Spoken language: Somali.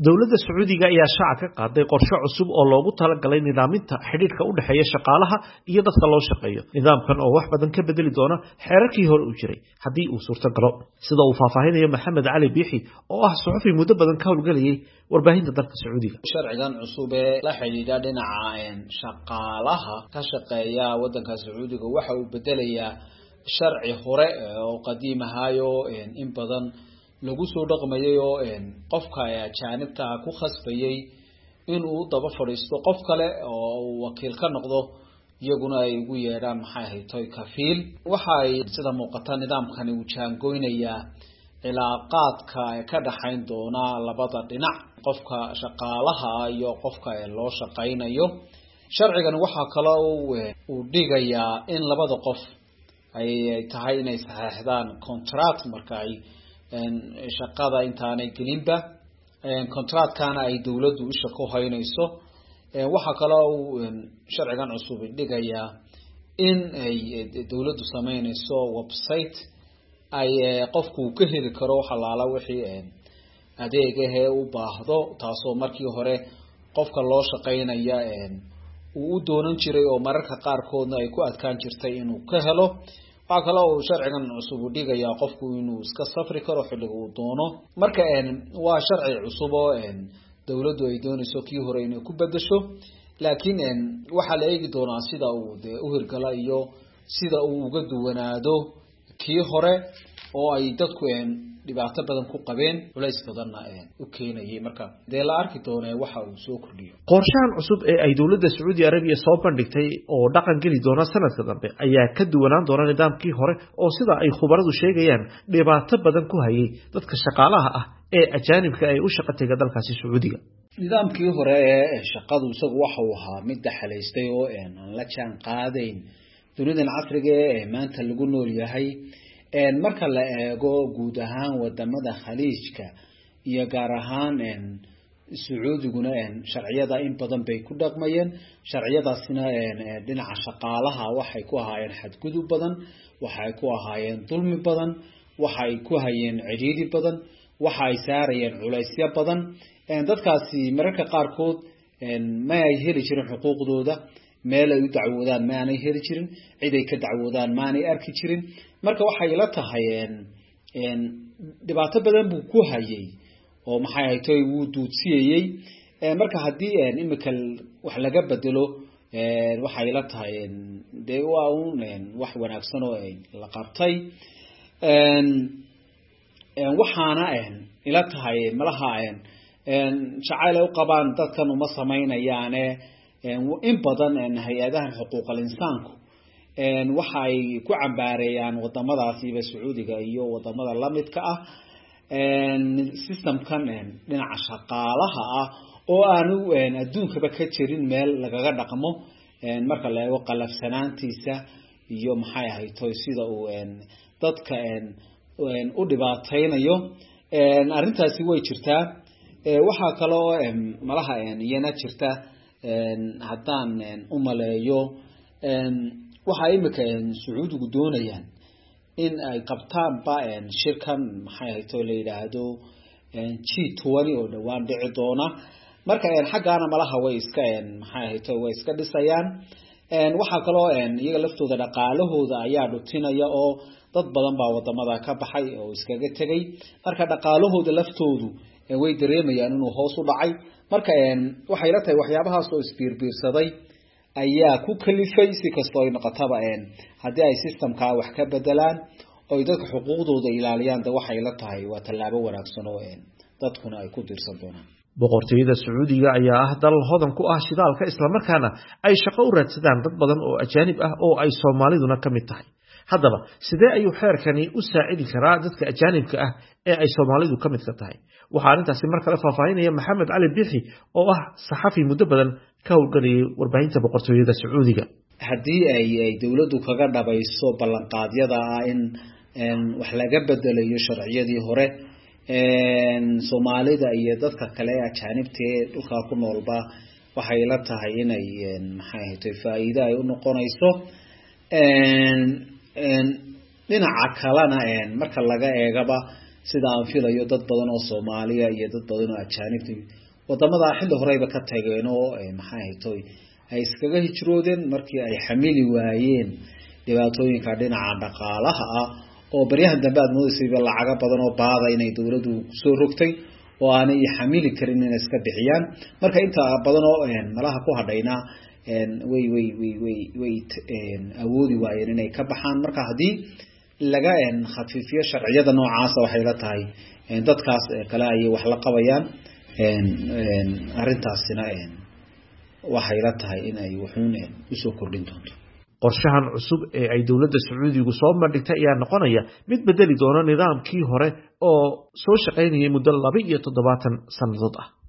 dawladda Sacuudiga ayaa shaaca ka qaaday qorshe cusub oo loogu talagalay nidaaminta xidhiidhka u dhaxeeya shaqaalaha iyo dadka loo shaqeeyo. Nidaamkan oo wax badan ka bedeli doona xeerarkii hore u jiray haddii uu suurto galo. Sida uu faahfaahinayo Maxamed Cali Biixi oo ah suxufi muddo badan ka howlgalayay warbaahinta dalka Sacuudiga. Sharcigan cusub ee la xidhiidha dhinaca shaqaalaha ka shaqeeya wadanka Sacuudiga waxa uu bedelayaa sharci hore oo qadiim ahayo in badan lagu soo dhaqmayay oo qofka ajaanibta ku khasbayay in uu daba fadhiisto qof kale oo wakiil ka noqdo iyaguna ay ugu yeedhaan maxay haytay kafiil waxa ay sida muuqata nidaamkani uu jaangoynaya cilaaqaadka ka dhaxayn doona labada dhinac qofka shaqaalaha iyo qofka loo shaqaynayo sharcigan waxa kale uu dhigayaa in labada qof ay tahay inay saxeexdaan contract marka ay shaqada intaanay gelinba contractkana ay dawladdu isha ku haynayso waxa kale uu sharcigan cusub dhigayaa in ay dawladdu sameynayso website ay qofku ka heli karo xalaala wixii adeeg ah u baahdo taasoo markii hore qofka loo shaqaynaya uu doonan jiray oo mararka qaar koodna ay ku adkaan jirtay inuu ka helo waxa kale oo sharcigan cusub u dhigayaa qofku inuu iska safri karo xilliga uu doono marka waa sharci cusub oo dawladdu ay doonayso kii hore inay ku bedesho laakiin waxa la eegi doonaa sida uu u hirgala iyo sida uu uga duwanaado kii hore oo ay dadku dhibaato badan ku qabeen culays badanna u keenayay marka la arki doonaa waxa uu soo kordhiyo qorshahan cusub ee ay dawladda Saudi Arabia soo bandhigtay oo dhaqan gali doona sanadka dambe ayaa ka duwanaan doona nidaamkii hore oo sida ay khubaradu sheegayaan dhibaato badan ku hayay dadka shaqaalaha ah ee ajaanibka ay u shaqatayga dalkaasi Sacuudiga nidaamkii hore ee shaqadu isagu waxa uu ahaa mid dhaxalaystay oo aan la jaan qaadayn dunidan casriga ee maanta lagu nool yahay marka la eego guud ahaan wadamada khaliijka iyo gaar ahaan Sacuudiguna sharciyada in badan bay ku dhaqmayeen sharciyadaasina dhinaca shaqaalaha waxay ku ahaayeen xadgudub badan waxay ku ahaayeen dulmi badan waxay ku hayeen ciriiri badan waxay saarayeen culaysyo badan dadkaasi mararka qaar kood ma ay heli jirin xuquuqdooda meel ay u dacwoodaan ma aanay heli jirin cid ay ka dacwoodaan ma aanay arki jirin marka waxay la tahay dhibaato badan buu ku hayay oo maxay haytay uu duudsiyay marka hadii imika wax laga bedelo waxay la tahay waa wax wanaagsan oo la qabtay waxaana ila tahay malaha jacayl u qabaan dadkan uma sameynayaan in badan hay'adaha xuquuqul insaanku waxa ay ku cambaareeyaan wadamadaasiba Sacuudiga iyo wadamada la midka ah systemkan dhinaca shaqaalaha ah oo aanu adduunkaba ka jirin meel lagaga dhaqmo marka la eego qalafsanaantiisa iyo maxay ahayto sida uu dadka u dhibaateynayo arintaasi way jirtaa waxa kale oo malaha iyana jirta haddaan u maleeyo waxa imika Sacuudigu doonayaan in ay qabtaan shirkan maxay hayto la yiraahdo G20 oo dhawaan dhici doona marka xaqaana malaha way iska maxay hayto way iska dhisayaan waxa kale oo iyaga laftooda dhaqaalahooda ayaa dhutinaya oo dad badan baa wadamada ka baxay oo iskaga tagay marka dhaqaalahooda laftoodu way dareemayaan inuu hoos u dhacay marka waxay la tahay waxyaabahaas oo isbiirbiirsaday ayaa ku kalifay si kastoo ay noqotaba hadii ay systemka wax ka bedelaan oo dadka xuquuqdooda ilaaliyaan waxay la tahay waa tallaabo wanaagsan oo dadkuna ay ku dirsan doonaan boqortooyada Sacuudiga ayaa ah dal hodan ku ah shidaalka isla markaana ay shaqo u raadsadaan dad badan oo ajaanib ah oo ay Soomaaliduna ka mid tahay haddaba sidee ayuu xeerkani u saacidi karaa dadka ajaanibka ah ee ay Soomaalidu ka mid ka tahay waxa arintaasi mar kale faahfaahinaya Maxamed Cali Biixi oo ah saxafi muddo badan ka howlgalay warbaahinta boqortooyada Sacuudiga hadii ay dawladdu kaga dhabayso ballanqaadyada in wax laga bedelayo sharciyadii hore Soomaalida iyo dadka kale ee ajaanibta ee dhulka ku noolba waxay la tahay inay maxay haytay faa'iido ay u noqonayso dhinaca kalena marka laga eegaba sida aan filayo dad badan oo Soomaaliya iyo dad badan oo ajaanibta wadamada xilli horeyba ka tageen oo maxay haytay ay iskaga hijroodeen markii ay xamili waayeen dhibaatooyinka dhinaca dhaqaalaha ah oo baryahan dambe aad moodaysiiba lacaga badan oo baada inay dawladdu soo rogtay oo aanay xamili karin inay iska bixiyaan marka inta badan oo malaha ku hadhayna way awoodi waayeen inay ka baxaan marka hadii laga khafiifiyo sharciyada noocaas waxay la tahay dadkaas kale ay wax la qabayaan arintaasina waxay la tahay in ay wuxuun u soo kordhin doonto qorshahan cusub ee ay dawladda Sacuudigu soo bandhigtay ayaa noqonaya mid bedeli doona nidaamkii hore oo soo shaqaynayay muddo 72 sanadood ah